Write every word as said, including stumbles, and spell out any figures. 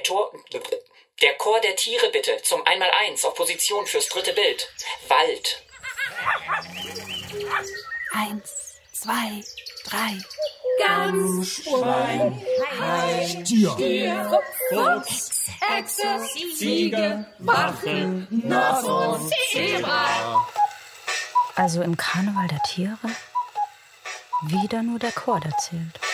Tor... Der Chor der Tiere bitte, zum Einmaleins, auf Position fürs dritte Bild. Wald. Eins, zwei, drei. Gans, Schwein, Hai, Stier, Fuchs, Echse, Ziege, Wachtel, Nord und Zebra. Also im Karneval der Tiere wieder nur der Chor, der zählt.